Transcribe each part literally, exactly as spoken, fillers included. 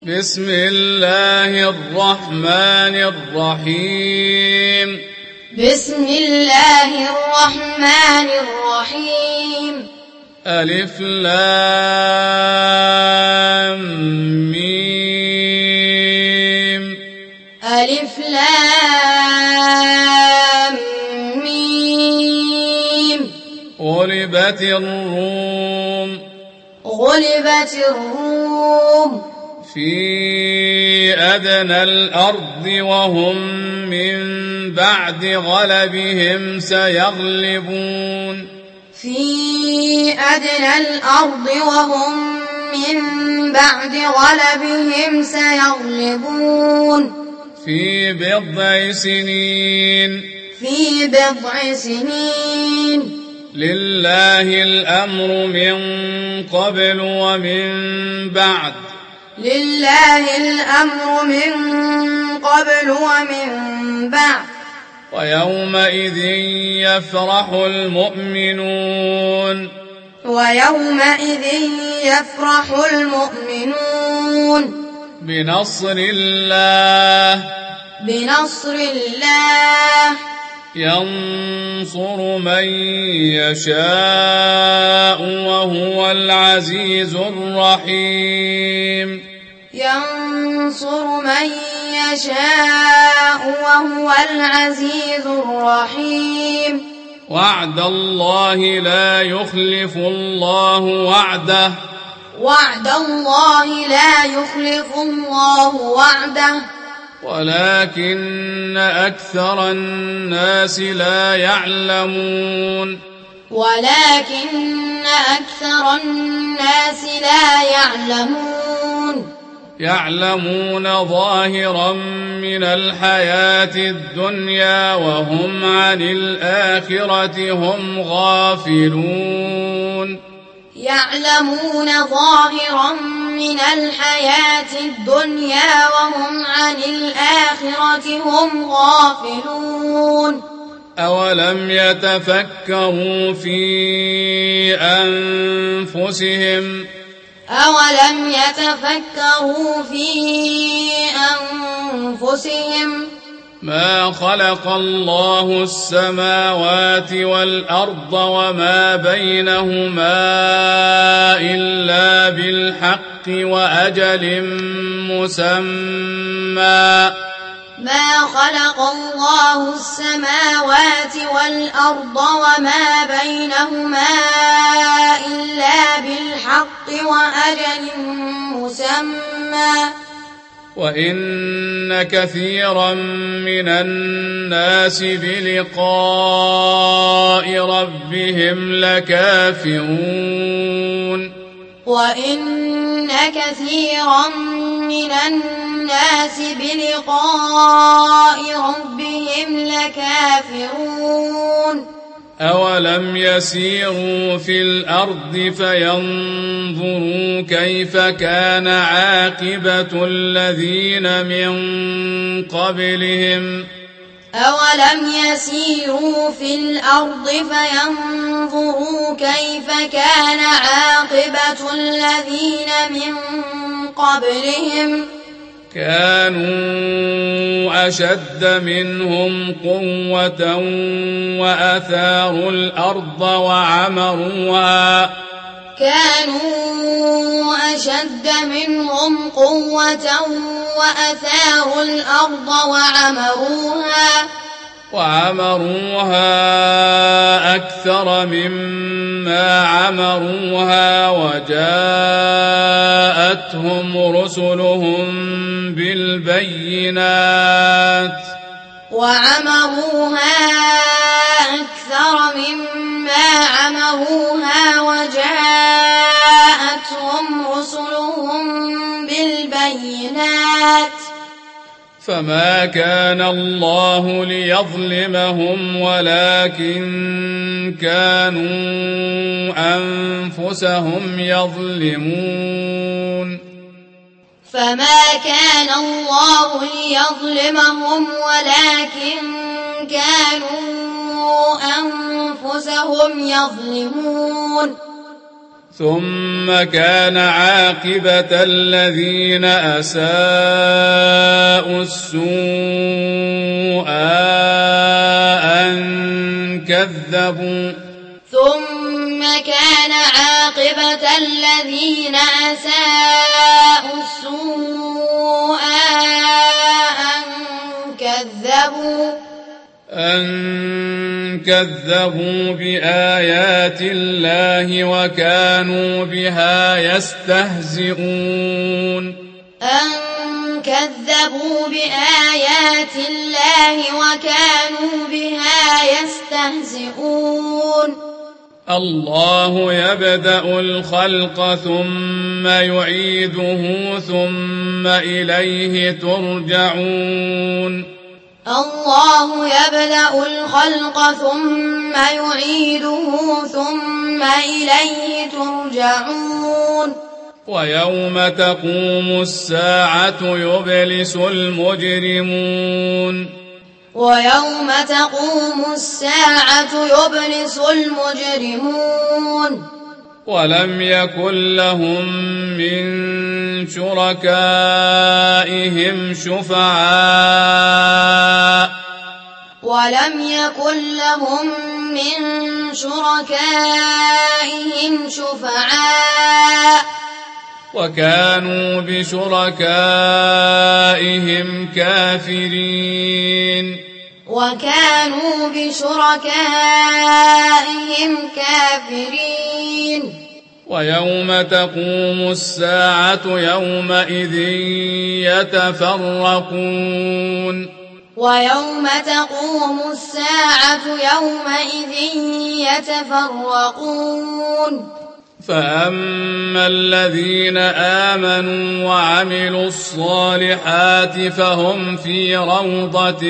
بسم الله الرحمن الرحيم بسم الله الرحمن الرحيم ألف لام ميم ألف لام ميم غلبت الروم غلبت الروم في أدنى الأرض وهم من بعد غلبهم سيغلبون في أدنى الأرض وهم من بعد غلبهم سيغلبون في بضع سنين في بضع سنين لله الأمر من قبل ومن بعد لله الأمر من قبل ومن بعد ويومئذ يفرح المؤمنون ويومئذ يفرح المؤمنون بنصر الله بنصر الله ينصر من يشاء وهو العزيز الرحيم ينصر من يشاء وهو العزيز الرحيم وعد الله لا يخلف الله وعده وعد الله لا يخلف الله وعده ولكن أكثر الناس لا يعلمون ولكن أكثر الناس لا يعلمون يعلمون ظاهرا من الحياة الدنيا وهم عن الآخرة هم غافلون يعلمون ظاهرا من الحياة الدنيا وهم عن الآخرة هم غافلون أولم يتفكروا في أنفسهم أولم يتفكروا في أنفسهم ما خلق الله السماوات والأرض وما بينهما إلا بالحق وأجل مسمى ما خلق الله السماوات والأرض وما بينهما إلا بالحق وأجل مسمى وإن كثيرا من الناس بلقاء ربهم لكافرون وإن كثيرا من الناس بلقاء ربهم لكافرون أولم يسيروا في الأرض فينظروا كيف كان عاقبة الذين من قبلهم أولم يسيروا في الأرض فينظروا كيف كان عاقبة الذين من قبلهم كانوا أشد منهم قوة وأثاروا الأرض وعمروها كانوا أشد منهم قوة وأثاروا الأرض وعمروها وعمروها أكثر مما عمروها وجاءتهم رسلهم بالبينات وعمروها أكثر مما عمروها وجاءتهم رسلهم بالبينات فما كان الله ليظلمهم ولكن كانوا أنفسهم يظلمون فما كان الله ليظلمهم ولكن كانوا أنفسهم يظلمون ثم كان عاقبة الذين أساءوا السوء أن كذبوا ثم كان عاقبة الذين أساءوا السوء أن كذبوا أن كذبوا بآيات الله وكانوا بها يستهزئون أن كذبوا بآيات الله وكانوا بها يستهزئون الله يبدأ الخلق ثم يعيده ثم إليه ترجعون الله يبدأ الخلق ثم يعيده ثم إليه ترجعون ويوم تقوم الساعة يبلس المجرمون ويوم تقوم الساعة يبلس المجرمون ولم يكن لهم من شركائهم شفعاء ولم يكن لهم من شركائهم شفعاء وكانوا بشركائهم كافرين وكانوا بشركائهم كافرين ويوم تقوم الساعة يومئذ يتفرقون ويوم تقوم الساعة يومئذ يتفرقون فأما الذين آمنوا وعملوا الصالحات فهم في روضة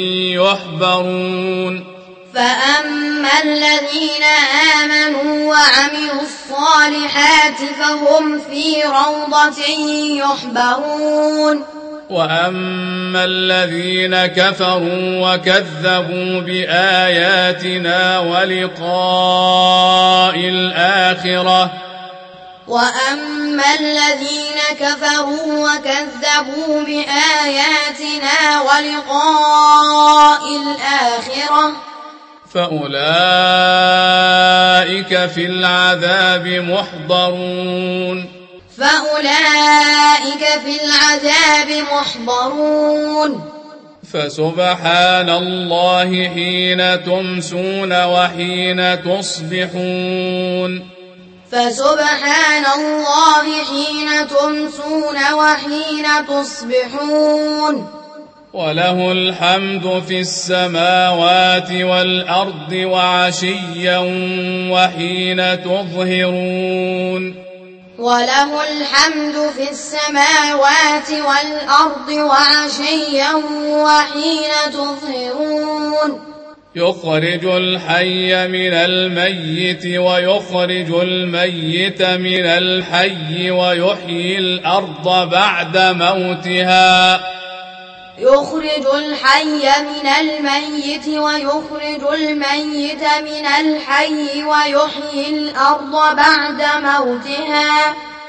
يحبرون فأما الذين آمنوا وعملوا الصالحات فهم في روضة يحبرون وأما الذين كفروا وكذبوا بآياتنا ولقاء الآخرة وأما الذين كفروا وكذبوا بآياتنا ولقاء الآخرة فأولئك في العذاب محضرون فأولئك في العذاب محضرون فسبحان الله حين تمسون وحين تصبحون فسبحان الله حين تمسون وحين تصبحون وله الحمد في السماوات والأرض وعشيا وحين تظهرون وله الحمد في السماوات والأرض وعشيا وحين تظهرون يخرج الحي من الميت ويخرج الميت من الحي ويحيي الأرض بعد موتها يخرج الحي من الميت ويخرج الميت من الحي ويحيي الأرض بعد موتها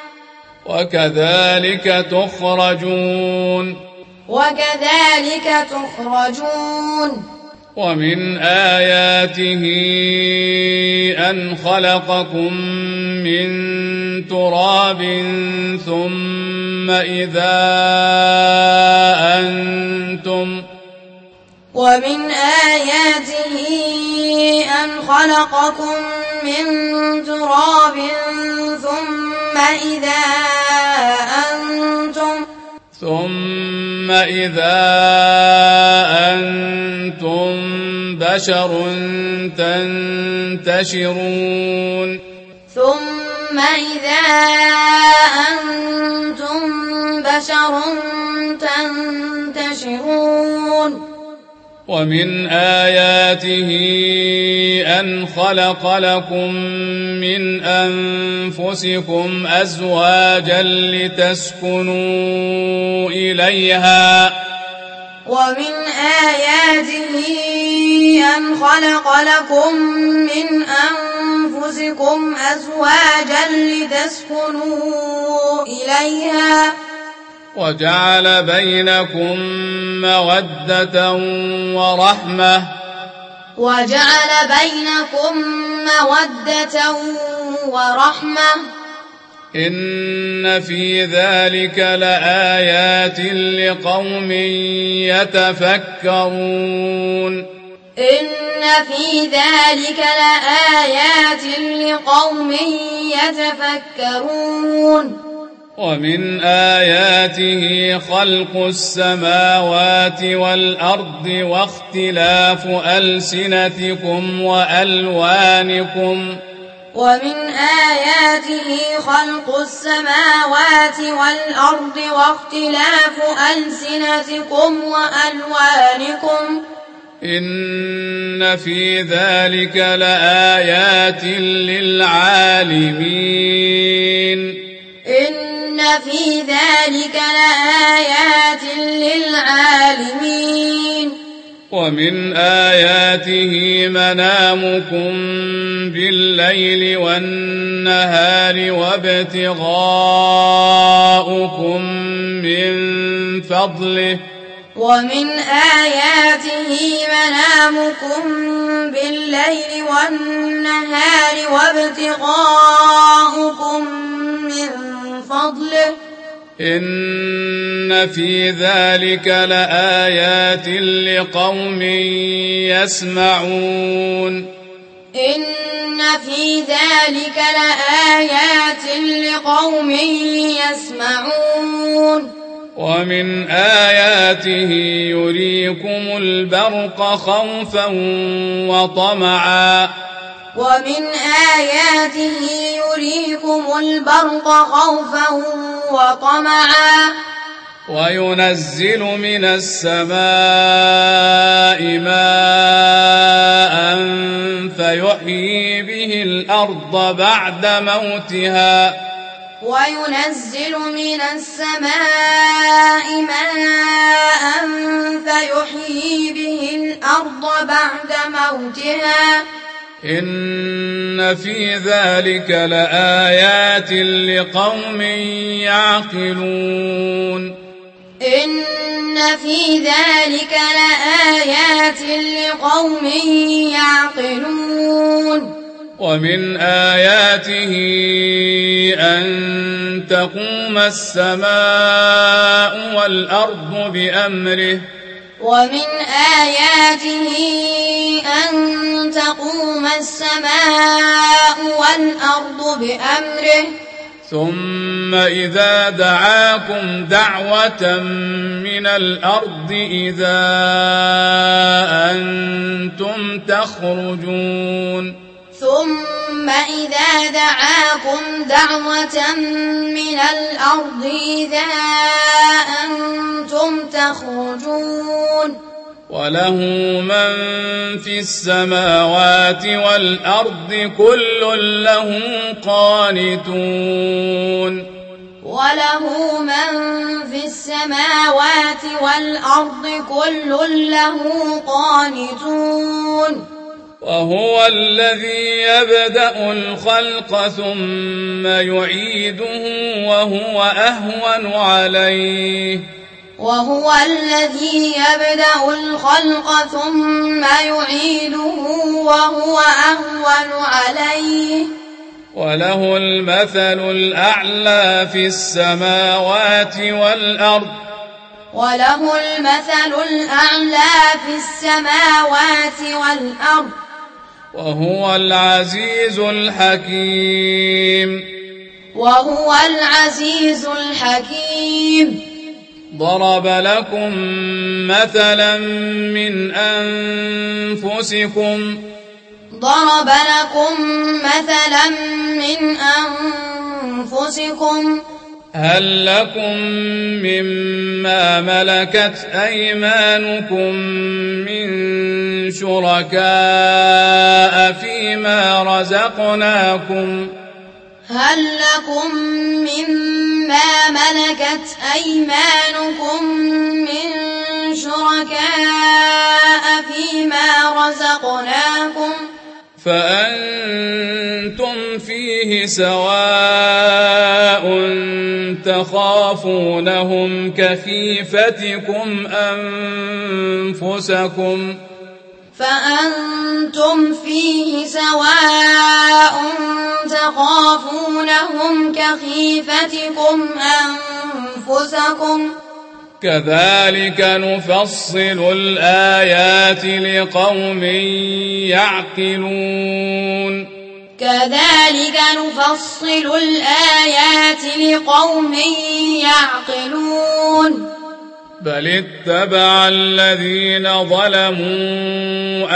وكذلك تخرجون وكذلك تخرجون ومن آياته أن خلقكم من تراب ثم إذا أنتم ومن آياته أن خلقكم من تراب ثم إذا أنتم ثم إذا أنتم بشر تنتشرون ثم إذا أنتم بشر تنتشرون ومن آياته أن خلق لكم من أنفسكم أزواجا لتسكنوا إليها ومن آياته أن خلق لكم من أنفسكم أنفسكم أزواجا لتسكنوا إليها وجعل بينكم مودة ورحمة وجعل بينكم مودة ورحمة إن في ذلك لآيات لقوم يتفكرون إن في ذلك لآيات لقوم يتفكرون ومن آياته خلق السماوات والأرض واختلاف ألسنتكم وألوانكم ومن آياته خلق السماوات والأرض واختلاف ألسنتكم وألوانكم إن في ذلك لآيات للعالمين إن في ذلك لآيات للعالمين ومن آياته منامكم بالليل والنهار وابتغاؤكم من فضله ومن آياته منامكم بالليل والنهار وابتغاؤكم من فضله إن في ذلك لآيات لقوم يسمعون إن في ذلك لآيات لقوم يسمعون ومن آياته يريكم البرق خوفا وطمعا ومن آياته يريكم البرق خوفا وطمعا وينزل من السماء ماء فيحيي به الأرض بعد موتها وينزل من السماء ماء فيحيي به الأرض بعد موتها إن في ذلك لآيات لقوم يعقلون إن في ذلك لآيات لقوم يعقلون ومن آياته أن تقوم السماء والأرض بأمره ومن آياته أن تقوم السماء والأرض بأمره ثم إذا دعاكم دعوة من الأرض إذا أنتم تخرجون ثم إذا دعاكم دعوة من الأرض إذا أنتم تخرجون وله من في السماوات والأرض كل له قانتون وله من في السماوات والأرض كل له قانتون وهو الذي يبدأ الخلق ثم يعيده وهو أهون عليه وهو الذي يبدأ الخلق ثم يعيده وهو أهون عليه وله المثل الأعلى في السماوات والأرض وله المثل الأعلى في السماوات والأرض وهو العزيز الحكيم وهو العزيز الحكيم ضرب لكم مثلا من أنفسكم ضرب لكم مثلا من أنفسكم هل لكم مما ملكت أيمانكم من شركاء فيما رزقناكم هل لكم مما ملكت أيمانكم من شركاء فيما رزقناكم فأنتم سواء تخافونهم كخيفتكم أنفسكم فأنتم فيه سواء تخافونهم كخيفتكم أنفسكم كذلك نفصل الآيات لقوم يعقلون كذلك نفصل الآيات لقوم يعقلون بل اتبع الذين ظلموا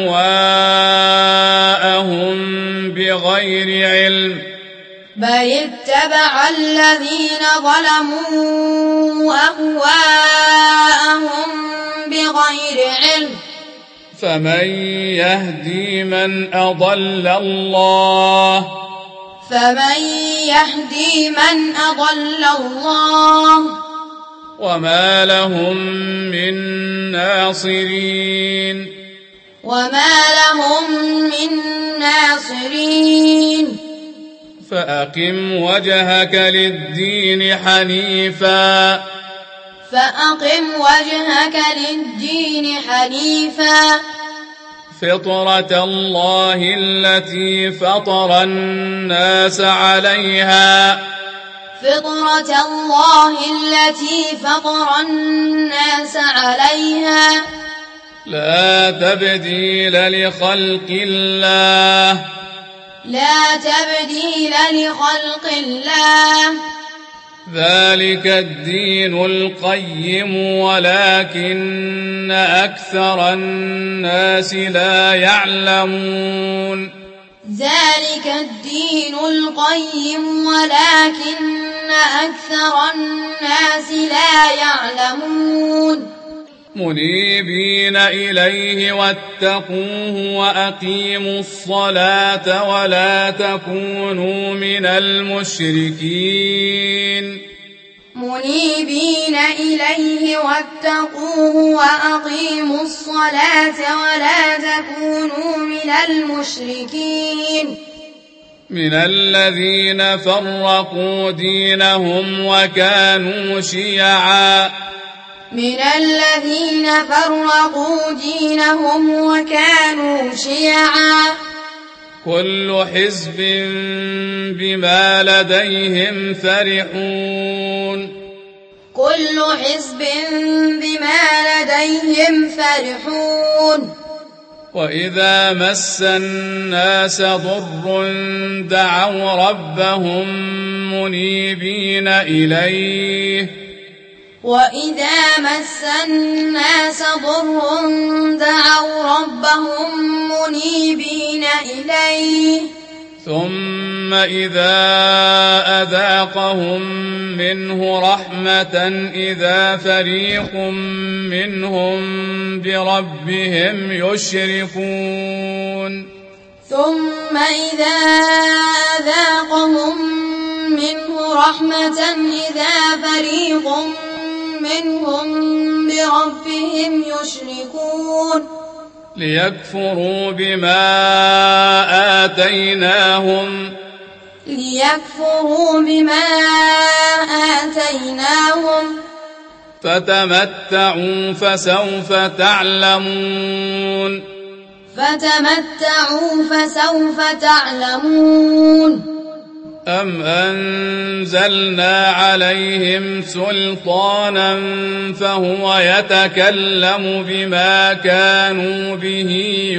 أهواءهم بغير علم بل اتبع الذين ظلموا أهواءهم بغير علم فمن يهدي من أضل الله فمن يهدي من أضل الله وما لهم من ناصرين وما لهم من ناصرين فأقم وجهك للدين حنيفا فأقم وجهك للدين حنيفا فطرة الله التي فطر الناس عليها فطرة الله التي فطر الناس عليها لا تبديل لخلق الله لا تبديل لخلق الله ذلك الدين القيم ولكن أكثر الناس لا يعلمون ذلك الدين القيم ولكن أكثر الناس لا يعلمون منيبين إليه واتقوه وأقيموا الصلاة ولا تكونوا من المشركين منيبين إليه واتقوه وأقيموا الصلاة ولا تكونوا من المشركين من الذين فرقوا دينهم وكانوا شيعا من الذين فرقوا دينهم وكانوا شيعا كل حزب بما لديهم فرحون كل حزب بما لديهم فرحون وإذا مس الناس ضر دعوا ربهم منيبين إليه وإذا مس الناس ضر دعوا ربهم منيبين إليه ثم إذا أذاقهم منه رحمة إذا فريق منهم بربهم يشركون ثم إذا أذاقهم منه رحمة إذا فريق منهم بربهم يشركون ليكفروا بما آتيناهم ليكفروا بما آتيناهم فتمتعوا فسوف تعلمون فتمتعوا فسوف تعلمون أم أنزلنا عليهم سلطانا فهو يتكلم بما كانوا به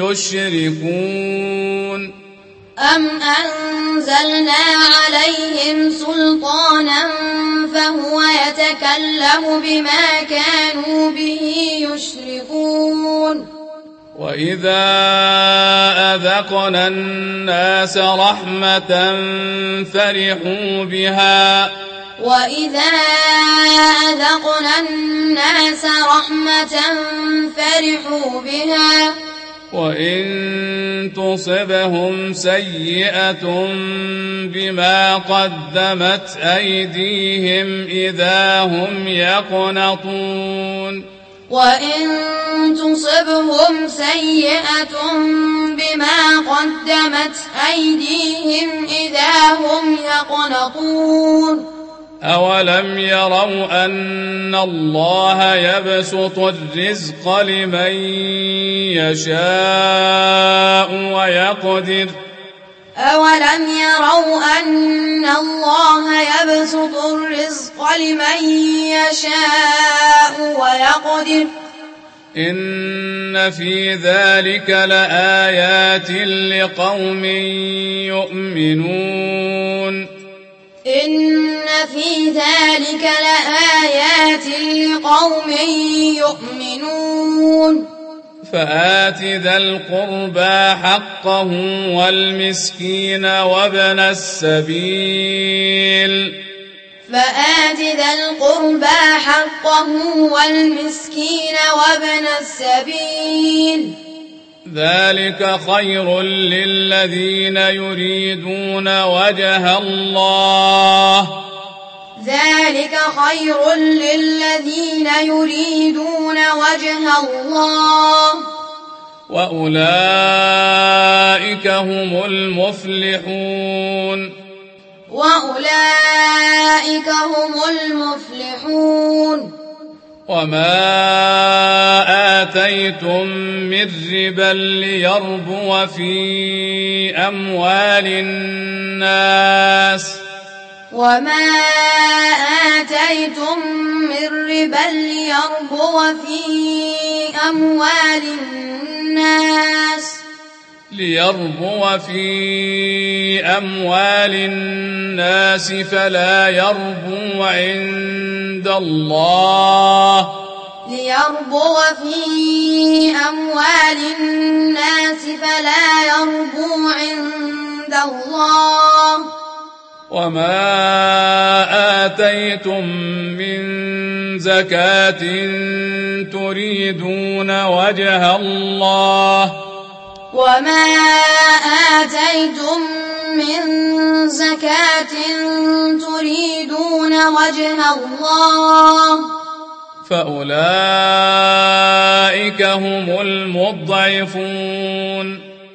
يشركون أم أنزلنا عليهم سلطانا فهو يتكلم بما كانوا به يشركون وإذا أذقنا الناس رحمة فرحوا بها وإذا أذقنا الناس رحمة فرحوا بها وإن تصبهم سيئة بما قدمت أيديهم إذا هم يقنطون وإن تصبهم سيئة بما قدمت أيديهم إذا هم يقنطون أولم يروا أن الله يبسط الرزق لمن يشاء ويقدر أولم يروا أن الله يبسط الرزق لمن يشاء ويقدر إن في ذلك لآيات لقوم يؤمنون إن في ذلك لآيات لقوم يؤمنون فآت ذا القربى حقه والمسكين وابن السبيل فآت ذا القربى حقه والمسكين وابن السبيل ذلك خير للذين يريدون وجه الله ذلك خير للذين يريدون وجه الله وأولئك هم المفلحون وأولئك هم المفلحون وما آتيتم من ربا ليربو في أموال الناس وما آتيتم من ربا ليربو في أموال الناس ليربو في أموال الناس فلا يربو عند الله ليربو في أموال الناس فلا يربو عند الله وما آتيتم من زكاة تريدون وجه الله وما آتيتم من زكاة تريدون وجه الله فأولئك هم المضعفون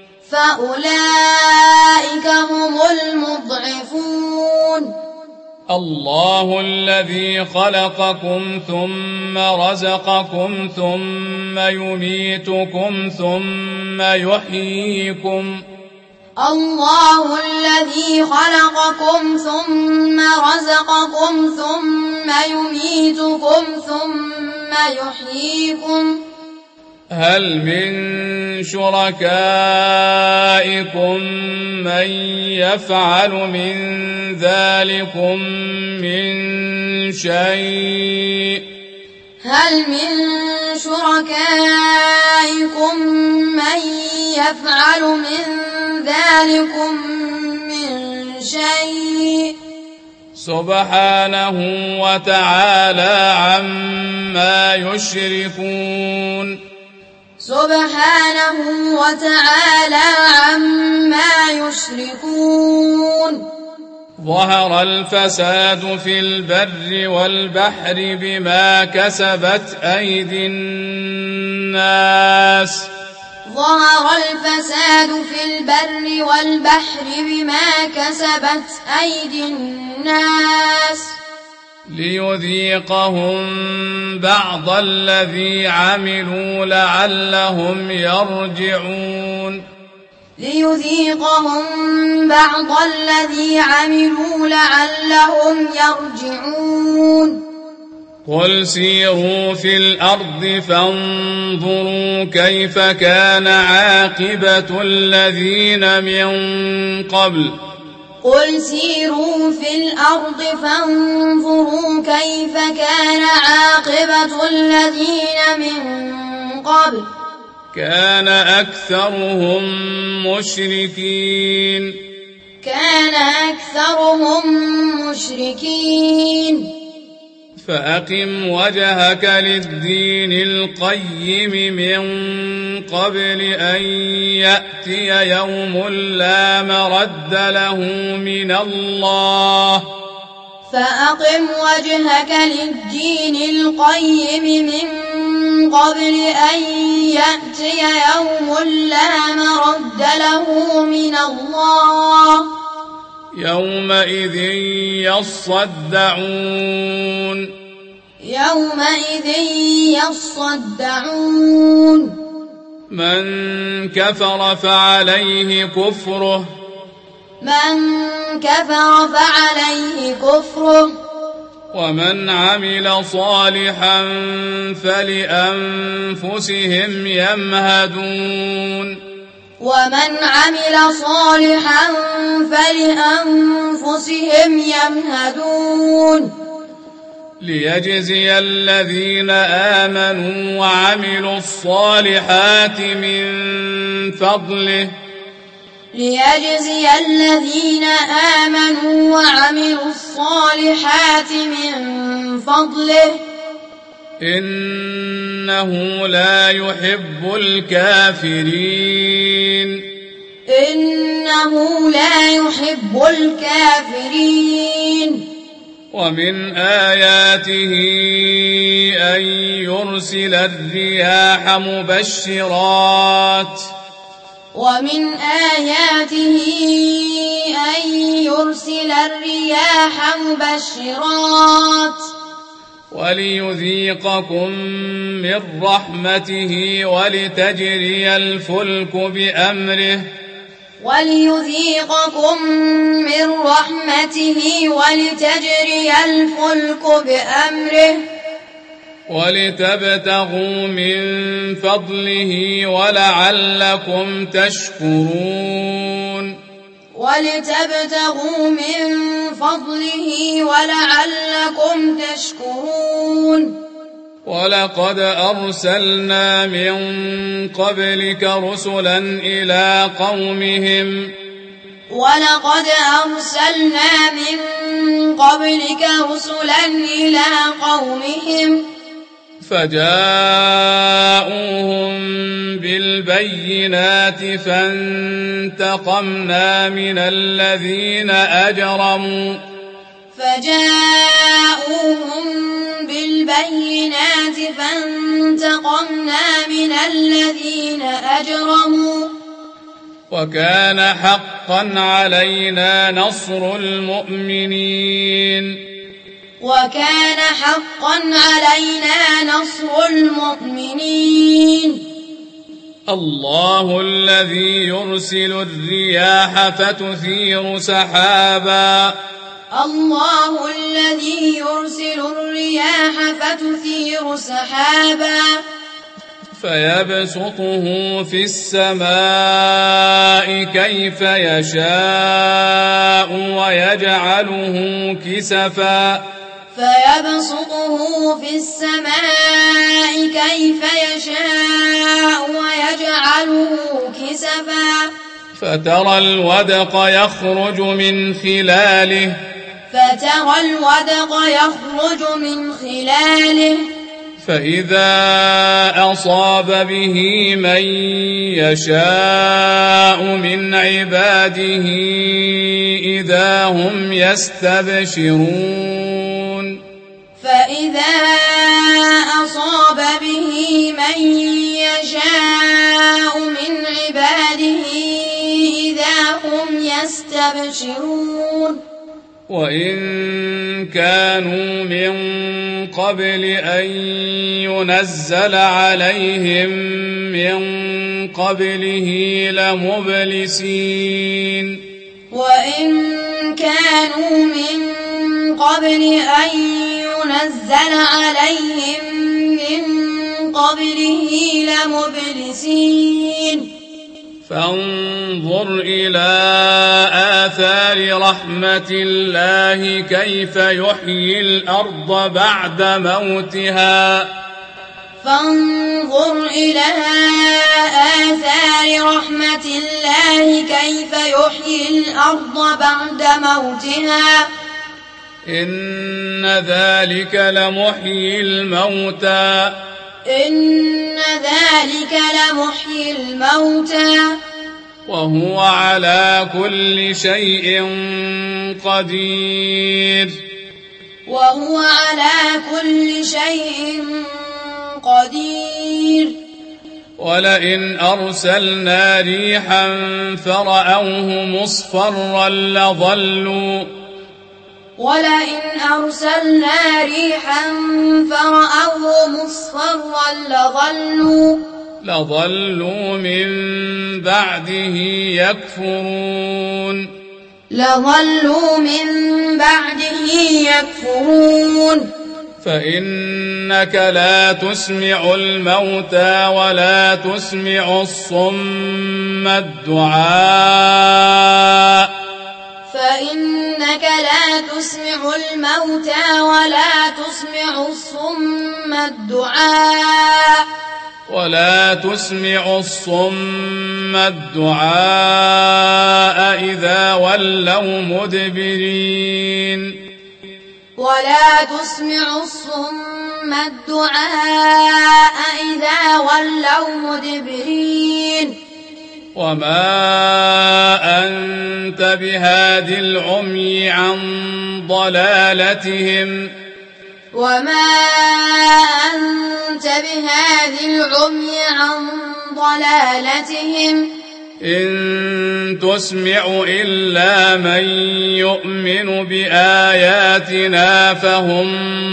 فأولئك هم المضعفون الله الذي خلقكم ثم رزقكم ثم يميتكم ثم يحييكم الله الذي خلقكم ثم رزقكم ثم يميتكم ثم يحييكم هل من شركائكم من يفعل من ذلكم من شيء هل من شركائكم من يفعل من ذلكم من شيء سبحانه وتعالى عما يشركون سبحانه وتعالى عما يشركون ظهر الفساد في البر والبحر بما كسبت أيدي الناس ظهر الفساد في البر والبحر بما كسبت أيدي الناس ليذيقهم بعض الذي عملوا لعلهم يرجعون ليذيقهم بعض الذي عملوا لعلهم يرجعون قل سيروا في الأرض فانظروا كيف كان عاقبة الذين من قبل قل سيروا في الأرض فانظروا كيف كان عاقبة الذين من قبل كان أكثرهم مشركين كان أكثرهم مشركين فأقم وجهك للدين القيم من قبل أن يأتي يوم لا مرد له من الله فأقم وجهك للدين القيم من قبل أن يأتي يوم لا مرد له من الله يومئذ يصدعون يومئذ يصدعون من كفر فعليه كفره من كفر فعليه كفره ومن عمل صالحا فلأنفسهم يمهدون ومن عمل صالحا فلأنفسهم يمهدون ليجزي الذين آمنوا وعملوا الصالحات من فضله ليجزي الذين آمنوا وعملوا الصالحات من فضله إنه لا يحب الكافرين إنه لا يحب الكافرين ومن آياته أن يرسل الرياح مبشرات ومن آياته أن يرسل الرياح مبشرات وليذيقكم من رحمته ولتجري الفلك بأمره وليذيقكم من رحمته ولتجري الفلك بأمره ولتبتغوا من فضله ولعلكم تشكرون ولتبتغوا من فضله ولعلكم تشكرون ولقد أرسلنا من قبلك رسلا إلى قومهم ولقد أرسلنا من قبلك رسلا إلى قومهم فجاءوهم بالبينات فانتقمنا من الذين أجرموا فجاءوهم بالبينات فانتقمنا من الذين أجرموا وكان حقا علينا نصر المؤمنين وكان حقا علينا نصر المؤمنين الله الذي يرسل الرياح فتثير سحابا الله الذي يرسل الرياح فتثير سحابا فيبسطه في السماء كيف يشاء ويجعله كسفا فيبسطه في السماء كيف يشاء ويجعله كسفا فترى الودق يخرج من خلاله فترى الودق يخرج من خلاله فإذا أصاب به من يشاء من عباده إذا هم يستبشرون فإذا أصاب به من يشاء من عباده إذا هم يستبشرون وإن كانوا من قبل أن ينزل عليهم من قبله لمبلسين وإن كانوا من قبل أن ينزل عليهم من قبله لمبلسين فانظر إلى آثار رحمة الله كيف يحيي الأرض بعد موتها فانظر إلى آثار رحمة الله كيف يحيي الأرض بعد موتها إن ذلك لمحيي الموتى إن ذلك لمحيي الموتى وهو على كل شيء قدير وهو على كل شيء قدير ولئن أرسلنا ريحا فرأوه مصفرا لظلوا ولئن أرسلنا ريحا فرأوه مصفرا لظلوا لظلوا من بعده يكفرون لظلوا من بعده يكفرون فإنك لا تسمع الموتى ولا تسمع الصم الدعاء فإنك لا تسمع الموتى ولا تسمع الصم الدعاء ولا تسمع الصم الدعاء إذا ولوا مدبرين ولا تسمع الصم الدعاء إذا ولوا مدبرين وما أنت بهاد العمي عن ضلالتهم وما أنت بهاد العمي عن ضلالتهم إن تسمع إلا من يؤمن بآياتنا فهم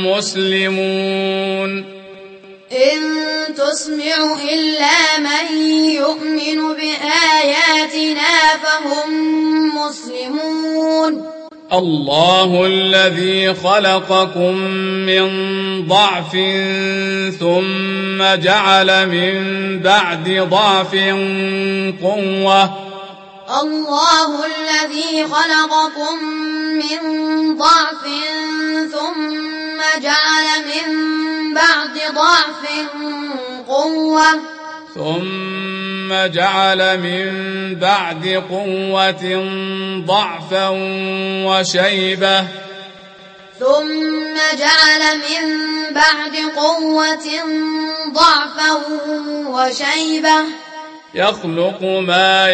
مسلمون إن تسمع إلا من يؤمن بآياتنا فهم مسلمون الله الذي خلقكم من ضعف ثم جعل من بعد ضعف قوة الله الذي خلقكم من ضعف ثم جعل من بعد ضعف قوة ثم جعل من بعد قوة ضعفا وشيبة ثم جعل من بعد قوة ضعفا وشيبة يخلق ما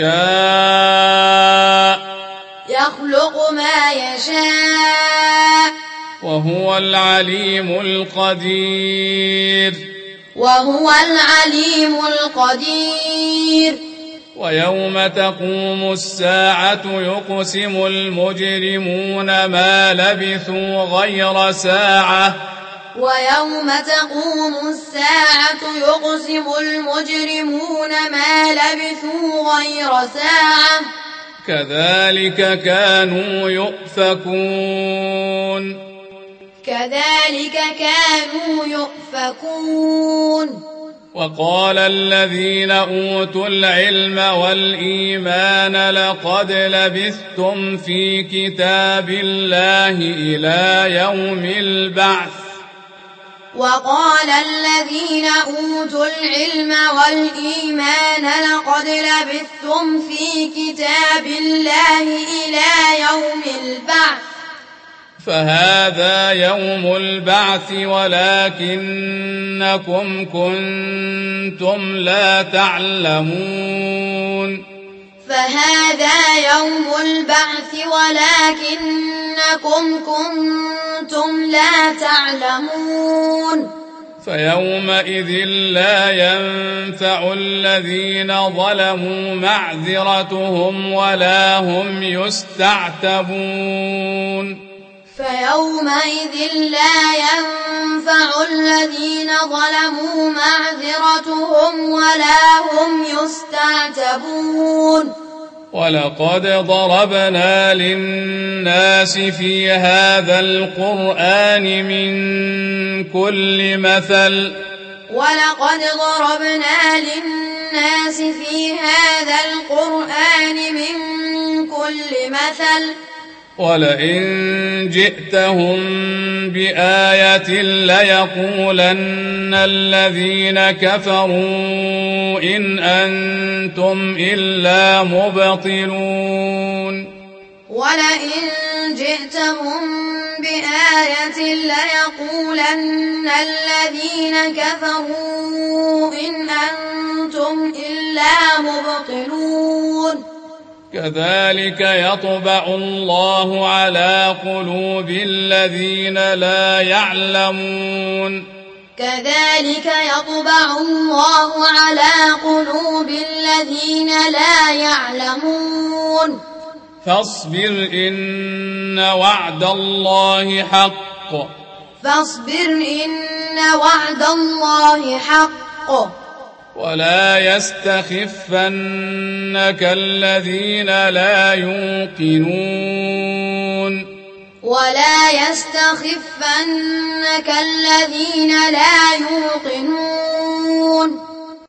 يشاء يخلق ما يشاء وهو العليم القدير وهو العليم القدير ويوم تقوم الساعة يقسم المجرمون ما لبثوا غير ساعة ويوم تقوم الساعة يقسم المجرمون ما لبثوا غير ساعة كذلك كانوا يؤفكون كذلك كانوا يؤفكون وقال الذين أوتوا العلم والإيمان لقد لبثتم في كتاب الله إلى يوم البعث وقال الذين أوتوا العلم والإيمان لقد لبثتم في كتاب الله إلى يوم البعث فهذا يوم البعث ولكنكم كنتم لا تعلمون فهذا يوم البعث ولكنكم كنتم لا تعلمون فيومئذ لا ينفع الذين ظلموا معذرتهم ولا هم يستعتبون فيومئذ لا ينفع الذين ظلموا معذرتهم ولا هم يستعتبون ولقد ضربنا للناس في هذا القرآن من كل مثل ولقد ضربنا للناس في هذا القرآن من كل مثل ولئن جئتهم بآية ليقولن الذين كفروا إن أنتم إلا مبطلون ولئن جئتهم بآية ليقولن الذين كفروا إن أنتم إلا مبطلون كذلك يطبع الله على قلوب الذين لا يعلمون كذلك يطبع الله على قلوب الذين لا يعلمون فاصبر إن وعد الله حق فاصبر إن وعد الله حق ولا يستخفنك الذين لا يوقنون ولا يستخفنك الذين لا يوقنون